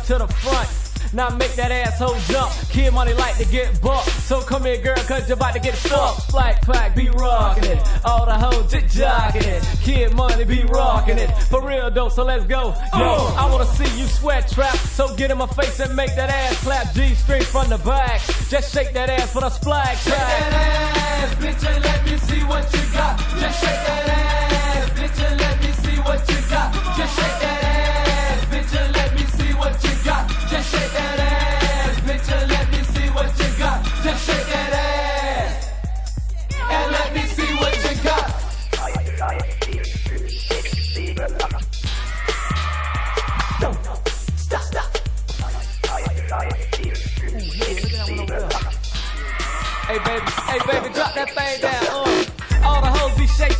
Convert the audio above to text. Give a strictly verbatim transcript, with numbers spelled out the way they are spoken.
to the front. Now make that asshole jump. Kid Money like to get bucked. So come here, girl, cause you're about to get fucked. Black Pack be rocking it. All the hoes just jocking it. Kid Money be rocking it. For real though, so let's go. Yo, I wanna see you sweat trap. So get in my face and make that ass clap. G string from the back. Just shake that ass for the splash track. Shake that ass, bitch, and let me see what you got. Just shake that ass, bitch, and let me see what you got. Just shake that ass, bitch, and let me see what you got. Just shake that ass, bitch, and let me see what you got. Just shake that ass, and let me see what you got. Don't stop, stop. Hey baby, hey baby, drop that thing down. Uh, all the hoes be shaking.